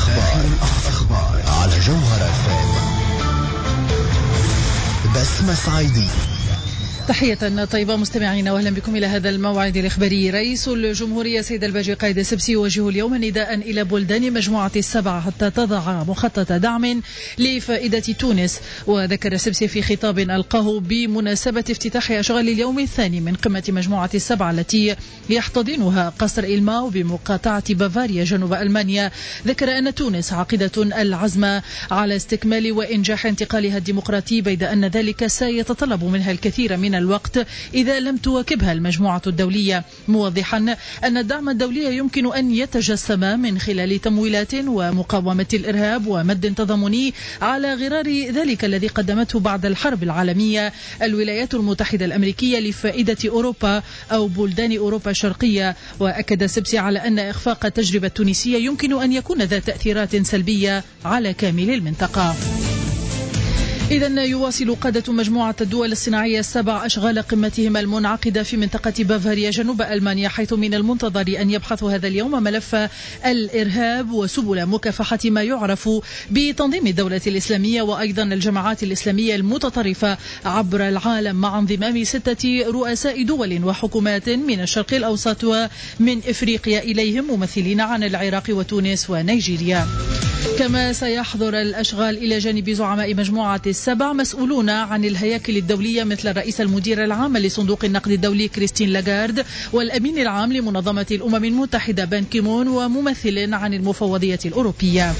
الأخبار على جوهر FM. بسمة صعيدي. تحية طيبة مستمعينا، واهلا بكم إلى هذا الموعد الإخباري. رئيس الجمهورية سيد الباجي قائد السبسي يوجه اليوم نداء إلى بلدان مجموعة السبع حتى تضع مخطط دعم لفائدة تونس. وذكر السبسي في خطاب ألقاه بمناسبة افتتاح أشغال اليوم الثاني من قمة مجموعة السبع التي يحتضنها قصر إلماو بمقاطعة بافاريا جنوب ألمانيا، ذكر أن تونس عاقدة العزم على استكمال وإنجاح انتقالها الديمقراطي، بيد أن ذلك سيتطلب منها الكثير من الوقت إذا لم تواكبها المجموعة الدولية، موضحا أن الدعم الدولي يمكن أن يتجسم من خلال تمويلات ومقاومة الإرهاب ومد تضامني على غرار ذلك الذي قدمته بعد الحرب العالمية الولايات المتحدة الأمريكية لفائدة أوروبا أو بلدان أوروبا الشرقية. وأكد السبسي على أن إخفاق التجربة التونسية يمكن أن يكون ذا تأثيرات سلبية على كامل المنطقة. إذن يواصل قادة مجموعة الدول الصناعية السبع أشغال قمتهم المنعقدة في منطقة بافاريا جنوب ألمانيا، حيث من المنتظر أن يبحثوا هذا اليوم ملف الإرهاب وسبل مكافحة ما يعرف بتنظيم الدولة الإسلامية وأيضا الجماعات الإسلامية المتطرفة عبر العالم، مع انضمام 6 رؤساء دول وحكومات من الشرق الأوسط ومن إفريقيا إليهم، ممثلين عن العراق وتونس ونيجيريا. كما سيحضر الأشغال إلى جانب زعماء مجموعة السبع مسؤولون عن الهياكل الدولية مثل الرئيس المدير العام لصندوق النقد الدولي كريستين لاغارد والأمين العام لمنظمة الأمم المتحدة بان كيمون وممثل عن المفوضية الأوروبية.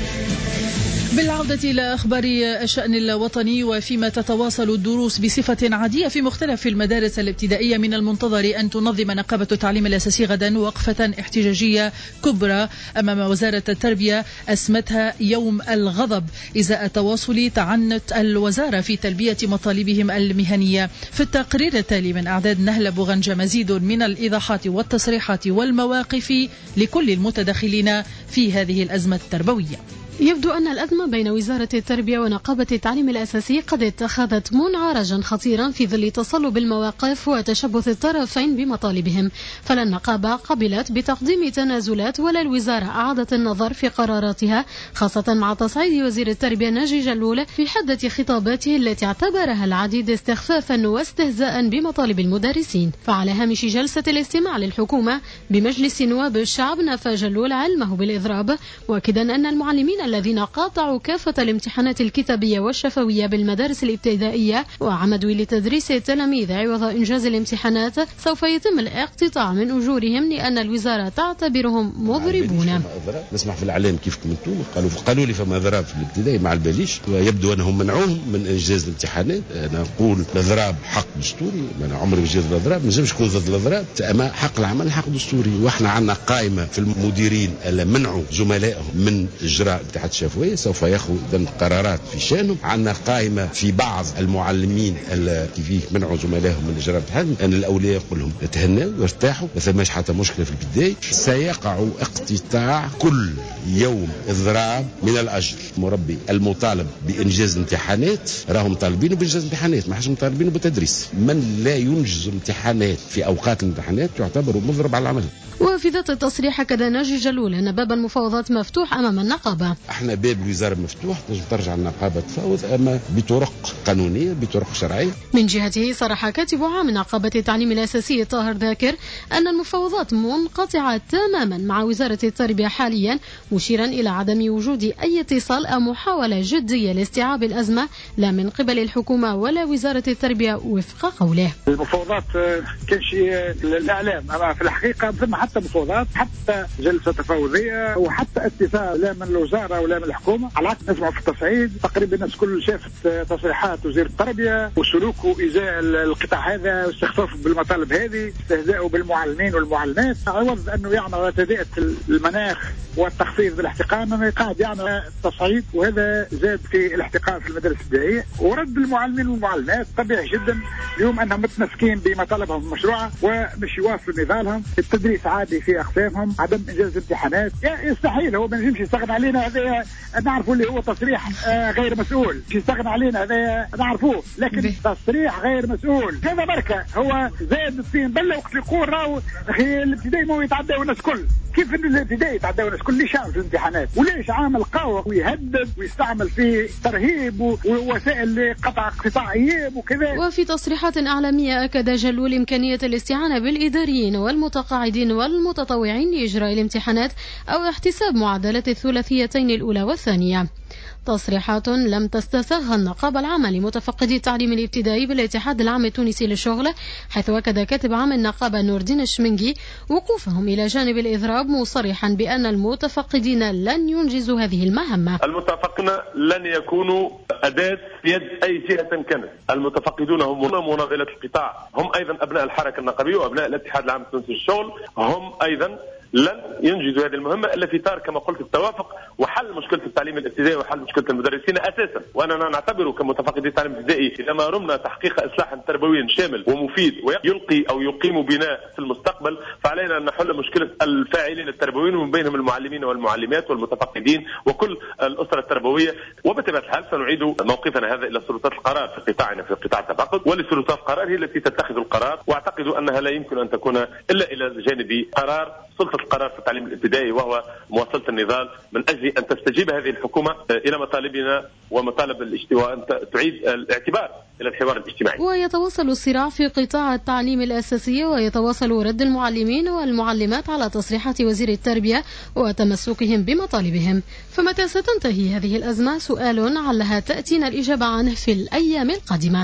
بالعودة إلى أخبار الشأن الوطني، وفيما تتواصل الدروس بصفة عادية في مختلف المدارس الابتدائية، من المنتظر أن تنظم نقابة التعليم الأساسي غدا وقفة احتجاجية كبرى أمام وزارة التربية اسمتها يوم الغضب إزاء تواصل تعنت الوزارة في تلبية مطالبهم المهنية. في التقرير التالي من أعداد نهلة بوغنجة مزيد من الإيضاحات والتصريحات والمواقف لكل المتدخلين في هذه الأزمة التربوية. يبدو أن الأزمة بين وزارة التربية ونقابة التعليم الأساسي قد اتخذت منعرجا خطيرا في ظل تصلب المواقف وتشبث الطرفين بمطالبهم، فلا النقابة قبلت بتقديم تنازلات ولا الوزارة أعادت النظر في قراراتها، خاصة مع تصعيد وزير التربية ناجي جلول في حدة خطاباته التي اعتبرها العديد استخفافا واستهزاء بمطالب المدرسين. فعلى هامش جلسة الاستماع للحكومة بمجلس نواب الشعب نفى جلول علمه بالإضراب، واكدا أن المعلمين الذين قاطعوا كافة الامتحانات الكتابية والشفوية بالمدارس الابتدائية وعمدوا لتدريس التلاميذ عوض إنجاز الامتحانات سوف يتم الاقتطاع من أجورهم، لأن الوزارة تعتبرهم مضربون. نسمع في الإعلام كيف كنتم قالوا لي فما ضرب في الابتدائي مع الباليش، ويبدو أنهم منعوهم من إنجاز الامتحانات. أنا أقول الإضراب حق دستوري، أنا عمري وجدت الإضراب، ما نجمش نكون ضد الإضراب، أما حق العمل حق دستوري. وإحنا عندنا قائمة في المديرين اللي منعوا زملائهم من إجراء الاتحاد الشفوي سوف ياخذ قرارات في شانهم. عندنا قائمة في بعض المعلمين اللي كيف منعوا زملائهم من إجراء الامتحان، أن الأولياء يقول لهم تهنوا وارتاحوا، ما ثماش حتى مشكلة في البداية. سيقع اقتطاع كل يوم إضراب من الأجر. مربي المطالب بإنجاز امتحانات راهم طالبينه بإنجاز امتحانات، ما حش مطالبينه بالتدريس. من لا ينجز امتحانات في أوقات الامتحانات يعتبر مضرب على العمل. وفي ذات التصريح كذا ناجي جلول أن باب المفاوضات مفتوح أمام النقابة. احنا باب الوزارة مفتوح، تنجم ترجع النقابة تفاوض، أما بطرق قانونية بطرق شرعية. من جهته صرح كاتب عام نقابة التعليم الأساسي طاهر ذاكر أن المفاوضات منقطعة تماما مع وزارة التربية حاليا، مشيرا إلى عدم وجود أي اتصال أو محاولة جدية لاستيعاب الأزمة لا من قبل الحكومة ولا وزارة التربية وفق قوله. المفاوضات كان شيء الإعلام، أما في الحقيقة ثم حتى مفاوضات، حتى جلسة تفاوضية، وحتى اتفاق لا من الوزارة ولا من الحكومة. على عكس نسمع في التصعيد تقريبا الناس كل شافت تصريحات وزير التربية وسلوكه إزاء القطاع هذا واستخفافه بالمطالب هذه، استهزاءه بالمعلمين والمعلمات، عوض أنه يعمل تهدئة المناخ والتخفيض بالاحتقان قاعد يعمل تصعيد، وهذا زاد في الاحتقان في المدارس الابتدائية ورد المعلمين والمعلمات. طبيعي جدا اليوم أنهم متمسكين بمطالبهم المشروعة ومش يواصلوا نضالهم. التدريس عادي في أقسامهم، عدم إنجاز امتحانات يستحيل، هو ما ينجمش يستغنى علينا. هذا نعرفوا اللي هو تصريح غير مسؤول، يستغنى علينا هذا نعرفوه، لكن تصريح غير مسؤول. هذا بركة هو زاد الطين بلة وقت يقول راهو أخي الابتدائي مو يتعدى والناس كل. كيف الابتدائي يتعدى والناس كل؟ ليش في الامتحانات. وليش عامل قوي ويهدد ويستعمل فيه ترهيب ووسائل قطاع اياب وكذا. وفي تصريحات إعلامية أكد جلول إمكانية الاستعانة بالإداريين والمتقاعدين والمتطوعين لإجراء الامتحانات أو احتساب معدلات الثلاثيتين الأولى والثانية. تصريحات لم تستساغها النقابة العامة لمتفقدي التعليم الابتدائي بالاتحاد العام التونسي للشغل، حيث أكد كاتب عام النقابة نور الدين الشمنجي وقوفهم إلى جانب الإضراب، مصرحا بأن المتفقدين لن ينجزوا هذه المهمة. المتفقدين لن يكونوا أداة في يد أي جهة كانت. المتفقدون هم مناضلة القطاع، هم أيضا أبناء الحركة النقابية وأبناء الاتحاد العام التونسي للشغل، هم أيضا لن ينجزوا هذه المهمة إلا في إطار كما قلت التوافق وحل مشكلة التعليم الابتدائي وحل مشكلة المدرسين أساسا. وأننا نعتبر كمتفقدي التعليم الابتدائي إذا ما رمنا تحقيق إصلاح تربوي شامل ومفيد ويلقي أو يقيم بناء في المستقبل، فعلينا أن نحل مشكلة الفاعلين التربويين ومن بينهم المعلمين والمعلمات والمتفقدين وكل الأسرة التربوية. وبطبيعة الحال سنعيد موقفنا هذا إلى سلطات القرار في قطاعنا في قطاع التفقد، ولسلطات القرار هي التي تتخذ القرار، واعتقد أنها لا يمكن أن تكون إلا إلى جانب قرار سلطة القرار في التعليم الابتدائي وهو مواصلة النضال من أجل أن تستجيب هذه الحكومة إلى مطالبنا ومطالب الاجتماع، أن تعيد الاعتبار إلى الحوار الاجتماعي. ويتواصل الصراع في قطاع التعليم الأساسي، ويتواصل رد المعلمين والمعلمات على تصريحات وزير التربية وتمسكهم بمطالبهم. فمتى ستنتهي هذه الأزمة؟ سؤال علها تأتينا الإجابة عنه في الأيام القادمة.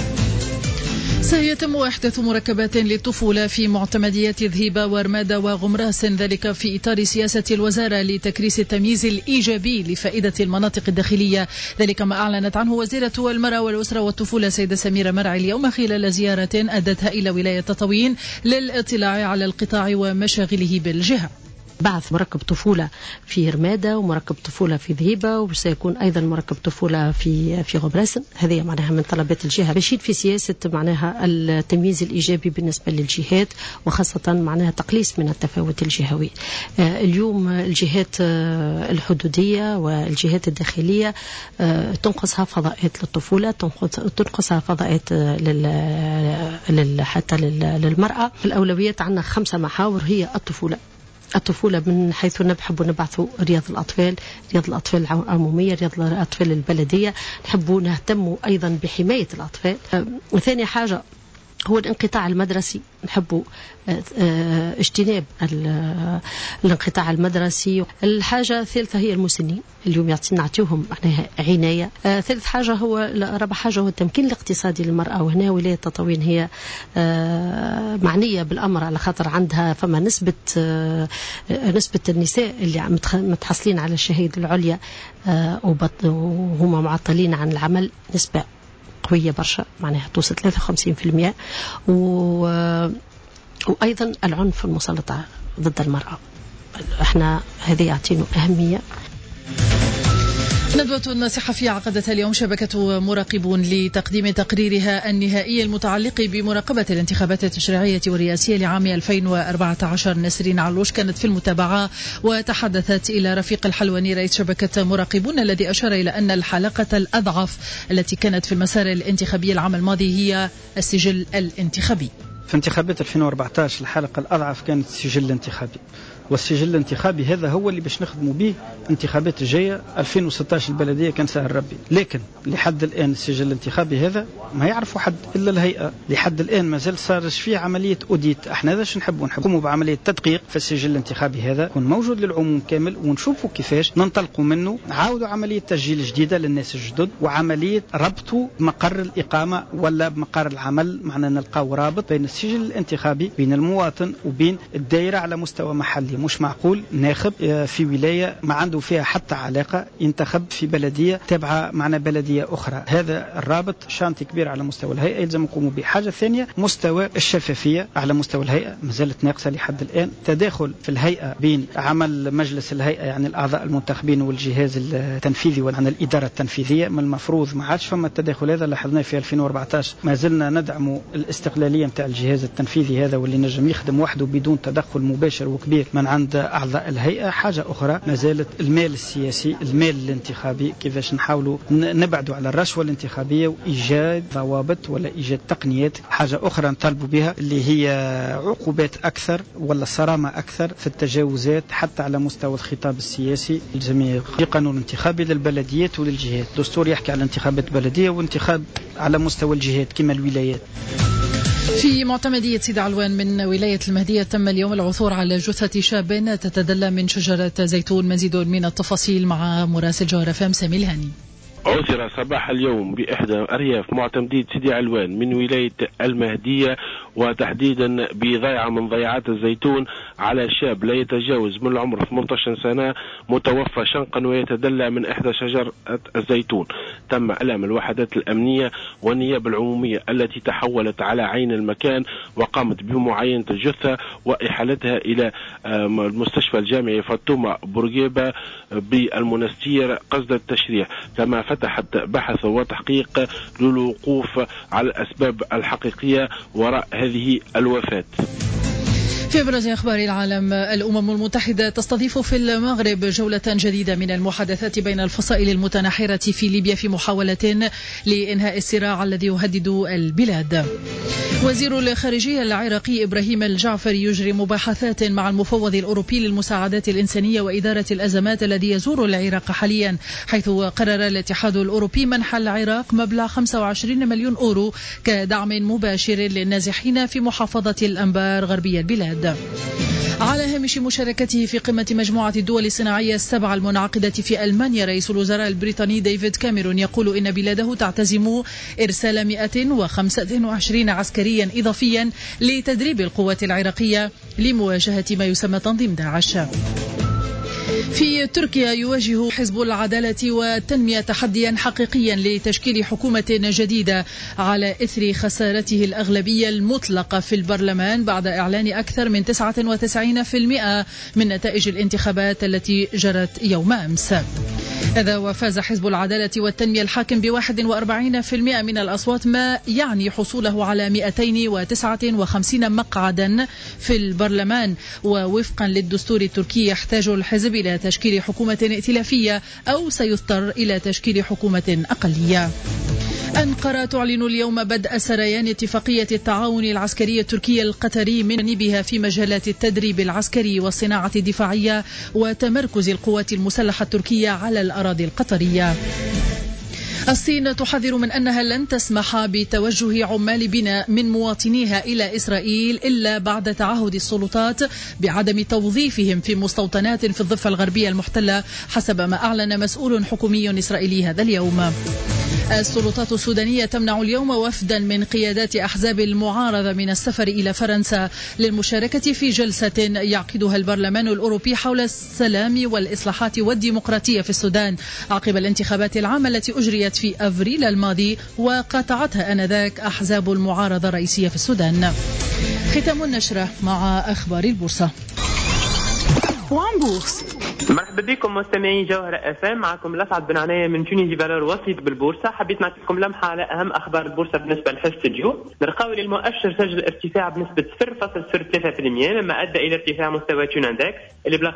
سيتم إحداث مركبات للطفولة في معتمديات ذهيبة ورمادة وغمراس، ذلك في إطار سياسة الوزارة لتكريس التمييز الإيجابي لفائدة المناطق الداخلية. ذلك ما أعلنت عنه وزيرة المرأة والأسرة والطفولة سيدة سميرة مرعي اليوم خلال زيارة أدتها إلى ولاية تطاوين للاطلاع على القطاع ومشاغله بالجهة. بعث مركب طفولة في رمادة ومركب طفولة في ذهيبة، وسيكون أيضا مركب طفولة في غبراسن. هذه معناها من طلبات الجهة بشيد في سياسة معناها التمييز الإيجابي بالنسبة للجهات، وخاصة معناها تقليص من التفاوت الجهوي. اليوم الجهات الحدودية والجهات الداخلية تنقصها فضاءات للطفولة، تنقصها فضاءات حتى للمرأة. الأولويات عندنا 5 محاور هي الطفولة من حيث نحب نبعث رياض الأطفال العمومية، رياض الأطفال البلدية، نحب نهتم أيضا بحماية الأطفال. ثاني حاجة هو الانقطاع المدرسي، نحب اجتناب الانقطاع المدرسي. الحاجة الثالثة هي المسنين، اليوم نعطيهم عناية. ثالث حاجة رابع حاجة هو التمكين الاقتصادي للمرأة، وهنا ولاية تطاوين هي معنية بالأمر على خاطر عندها فما نسبة النساء اللي متحصلين على الشهادة العليا وهم معطلين عن العمل نسبة قوية برشا، معناها توصل 53%. وأيضا العنف المسلط ضد المرأة، احنا هذه يعطينا أهمية. ندوة صحفية عقدتها اليوم شبكة مراقبون لتقديم تقريرها النهائي المتعلق بمراقبة الانتخابات التشريعية والرئاسية لعام 2014. نسرين علوش كانت في المتابعة وتحدثت إلى رفيق الحلواني رئيس شبكة مراقبون، الذي أشار إلى أن الحلقة الأضعف التي كانت في المسار الانتخابي العام الماضي هي السجل الانتخابي. في انتخابات 2014 الحلقة الأضعف كانت السجل الانتخابي، والسجل الانتخابي هذا هو اللي باش نخدموا به انتخابات الجاية. 2016 البلدية كان سهل ربي، لكن لحد الآن السجل الانتخابي هذا ما يعرفوا حد إلا الهيئة. لحد الآن ما زال صارش فيه عملية أوديت. احنا هذا نحبوا بعملية تدقيق في السجل الانتخابي هذا، يكون موجود للعموم كامل، ونشوفوا كيفاش ننطلقوا منه. عاودوا عملية تسجيل جديدة للناس الجدد، وعملية ربطوا بمقر الإقامة ولا بمقر العمل، معنا نلقاو رابط بين السجل الانتخابي بين المواطن وبين الدائرة على مستوى محلي. مش معقول ناخب في ولاية ما عنده فيها حتى علاقة ينتخب في بلدية تابعة معنا بلدية أخرى. هذا الرابط شانتي كبير على مستوى الهيئة يلزم يقوموا به. حاجة ثانية مستوى الشفافية على مستوى الهيئة ما زالت ناقصة لحد الآن. تداخل في الهيئة بين عمل مجلس الهيئة يعني الأعضاء المنتخبين والجهاز التنفيذي وعن الإدارة التنفيذية، من المفروض ما عادش فما التداخل هذا. لاحظناه في 2014 ما زلنا ندعم الاستقلالية متاع الجهاز التنفيذي هذا، واللي نجم يخدم وحده بدون تدخل مباشر وكبير من عند أعضاء الهيئة. حاجة أخرى ما زالت المال السياسي، المال الانتخابي، كيفاش نحاولوا نبعدوا على الرشوة الانتخابية وإيجاد ضوابط ولا إيجاد تقنيات. حاجة أخرى نطالبوا بها اللي هي عقوبات أكثر ولا صرامة أكثر في التجاوزات حتى على مستوى الخطاب السياسي الجميع. في قانون انتخابي للبلديات وللجهات، دستور يحكي على انتخابات بلدية وانتخاب على مستوى الجهات كما الولايات. في معتمدية سيد علوان من ولاية المهدية تم اليوم العثور على جثة شاب تتدلى من شجرة زيتون. مزيد من التفاصيل مع مراسل جوهر FM سامي الهاني. عثر صباح اليوم بإحدى أرياف معتمدية سيدي علوان من ولاية المهدية وتحديدا بضيعة من ضيعات الزيتون على شاب لا يتجاوز من العمر 18 سنة متوفى شنقا ويتدلى من إحدى شجر الزيتون. تم إعلام الوحدات الأمنية والنيابة العمومية التي تحولت على عين المكان وقامت بمعاينة الجثة وإحالتها إلى المستشفى الجامعي فاطمة بورقيبة بالمنستير قصد التشريح. كما فتحت بحث وتحقيق للوقوف على الأسباب الحقيقية وراء هذه الوفاة. في أبرز أخبار العالم، الأمم المتحدة تستضيف في المغرب جولة جديدة من المحادثات بين الفصائل المتناحرة في ليبيا في محاولة لإنهاء الصراع الذي يهدد البلاد. وزير الخارجية العراقي إبراهيم الجعفري يجري مباحثات مع المفوض الأوروبي للمساعدات الإنسانية وإدارة الأزمات الذي يزور العراق حاليا، حيث قرر الاتحاد الأوروبي منح العراق مبلغ 25 مليون أورو كدعم مباشر للنازحين في محافظة الأنبار غربية البلاد. على هامش مشاركته في قمة مجموعة الدول الصناعية السبعة المنعقدة في ألمانيا، رئيس الوزراء البريطاني ديفيد كاميرون يقول إن بلاده تعتزم إرسال 125 عسكريا إضافيا لتدريب القوات العراقية لمواجهة ما يسمى تنظيم داعش. في تركيا يواجه حزب العدالة والتنمية تحديا حقيقيا لتشكيل حكومة جديدة على إثر خسارته الأغلبية المطلقة في البرلمان بعد إعلان أكثر من 99% من نتائج الانتخابات التي جرت يوم أمس. هذا وفاز حزب العدالة والتنمية الحاكم ب41% من الأصوات، ما يعني حصوله على 259 مقعدا في البرلمان. ووفقا للدستور التركي يحتاج الحزب إلى تشكيل حكومة ائتلافية أو سيضطر إلى تشكيل حكومة أقلية. أنقرة تعلن اليوم بدء سريان اتفاقية التعاون العسكري التركي القطري من جانبها في مجالات التدريب العسكري والصناعة الدفاعية وتمركز القوات المسلحة التركية على الأراضي القطرية. الصين تحذر من أنها لن تسمح بتوجه عمال بناء من مواطنيها إلى إسرائيل إلا بعد تعهد السلطات بعدم توظيفهم في مستوطنات في الضفة الغربية المحتلة، حسب ما أعلن مسؤول حكومي إسرائيلي هذا اليوم. السلطات السودانية تمنع اليوم وفدا من قيادات أحزاب المعارضة من السفر إلى فرنسا للمشاركة في جلسة يعقدها البرلمان الأوروبي حول السلام والإصلاحات والديمقراطية في السودان عقب الانتخابات العامة التي أجريت في أفريل الماضي وقاطعتها آنذاك أحزاب المعارضة الرئيسية في السودان. ختام النشرة مع أخبار البورصة. وان بورس. مرحبا بكم مستمعي جوهر FM، معكم لسعد بن عناية من تونيزي فالور وسيط بالبورصة. حبيت نعطيكم لمحة على أهم أخبار البورصة بالنسبة لحصة اليوم. نرقاو للمؤشر سجل ارتفاع بنسبة 0.03% مما أدى إلى ارتفاع مستوى تون اندكس اللي بلغ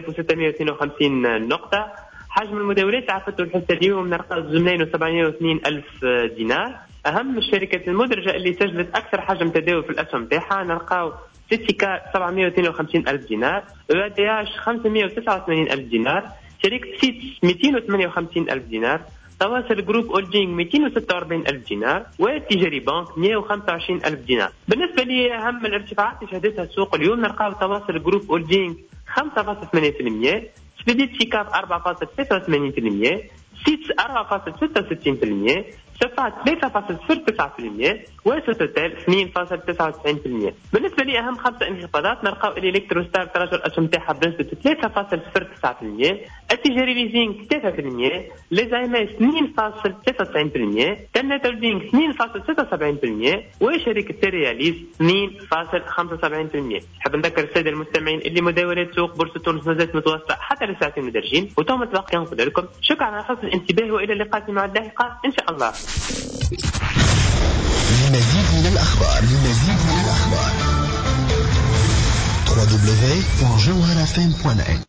5652 نقطة. حجم المداولات عرفته الحصة اليوم نرقاو 2,702 ألف دينار. أهم الشركات المدرجة اللي سجلت أكثر حجم تداول في الأسهم تاعها نلقاو سيتيكا 752 ألف دينار، EADH 589 ألف دينار، شركة سيتس 258 ألف دينار، تواصل جروب أولدينغ 246 ألف دينار، والتجاري بانك 125 ألف دينار. بالنسبة لأهم الارتفاعات اللي شهدتها السوق اليوم نلقاو تواصل جروب أولدينغ 5.8%، سبيديت سيكاب 4.83%، سيتس 4.66%، شفاعة 3.09% وستوتال 2.99%. بالنسبة لأهم 5 انخفاضات نلقاو الإلكتروستار تراجع الأسهم تاعها بنسبة 3.09%، التجاري ليزينغ 3%، ليزايماس 2.93%، تنت هولدينغ 2.76% وشركة سيرياليز 2.75%. حاب نذكر السادة المستمعين اللي مداولات سوق بورصة تونس مازالت متواصلة حتى للساعتين مدرجين، وتم الباقي نقول لكم شكرا على حسن الانتباه وإلى اللقاء مع اللاحقة إن شاء الله. لمزيد من الأخبار www.jawharafm.net